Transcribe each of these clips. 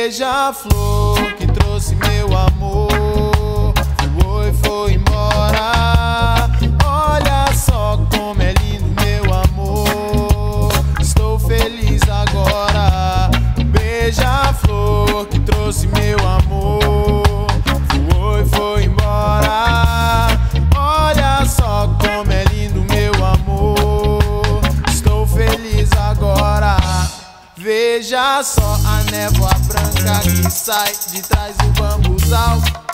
Beija-flor que trouxe meu amor voou e foi embora. Olha só como é lindo meu amor, estou feliz agora. Beija-flor que trouxe meu amor voou e foi embora. Olha só como é lindo meu amor, estou feliz agora. Veja só a névoa branca que sai de trás do bambuzal.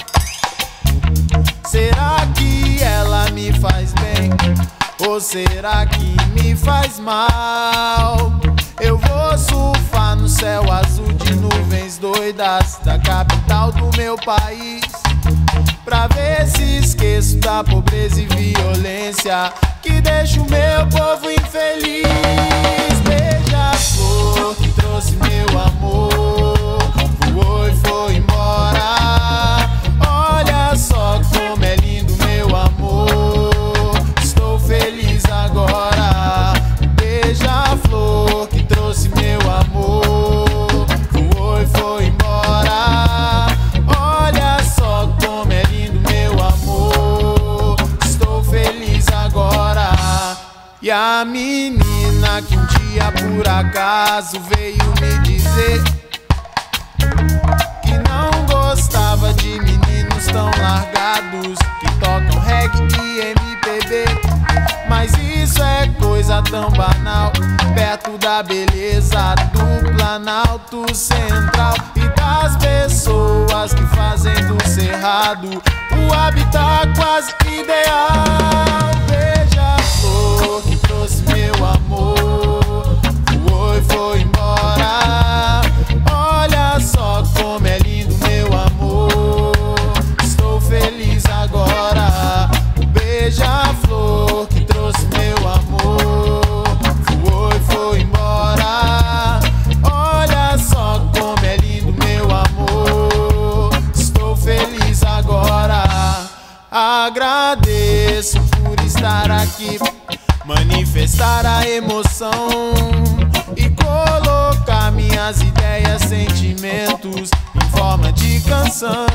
Será que ela me faz bem? Ou será que me faz mal? Eu vou surfar no céu azul de nuvens doidas da capital do meu país, pra ver se esqueço da pobreza e violência que deixa o meu povo infeliz. Beija-flor que trouxe meu amor voou e foi embora. Olha só como é lindo meu amor, estou feliz agora. Beija-flor que trouxe meu amor voou e foi embora. Olha só como é lindo meu amor, estou feliz agora. E a menina que um dia por acaso veio me dizer que não gostava de meninos tão largados que tocam reggae e MPB, mas isso é coisa tão banal perto da beleza do Planalto Central e das pessoas que fazem do Cerrado o habitat quase ideal. Beija-flor que trouxe meu amor voou e foi embora. Olha só como é lindo meu amor, estou feliz agora. Beija-flor que trouxe meu amor voou e foi embora. Olha só como é lindo meu amor, estou feliz agora. Agradeço por estar aqui, manifestar a emoção e colocar minhas ideias, sentimentos em forma de canção.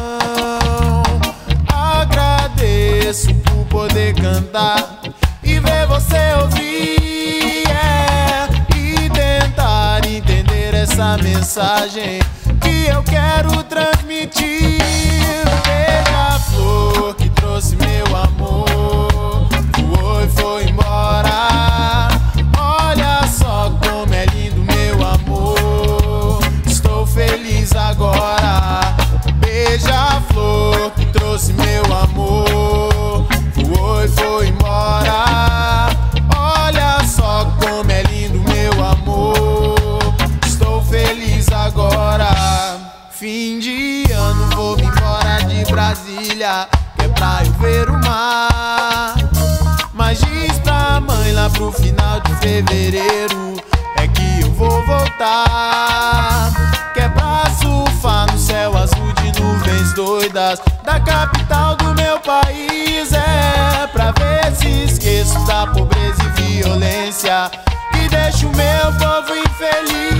Agradeço por poder cantar e ver você ouvir, e tentar entender essa mensagem que eu quero transmitir. Beija-flor que trouxe meu amor voou e foi embora. Olha só como é lindo meu amor, estou feliz agora. Beija-flor que trouxe meu amor voou e foi embora. Olha só como é lindo meu amor, estou feliz agora. Fim de ano vou me embora de Brasília, que é pra eu ver o mar. Mas diz pra mãe lá pro final de fevereiro é que eu vou voltar, que é pra surfar no céu azul de nuvens doidas da capital do meu país. É pra ver se esqueço da pobreza e violência que deixa o meu povo infeliz.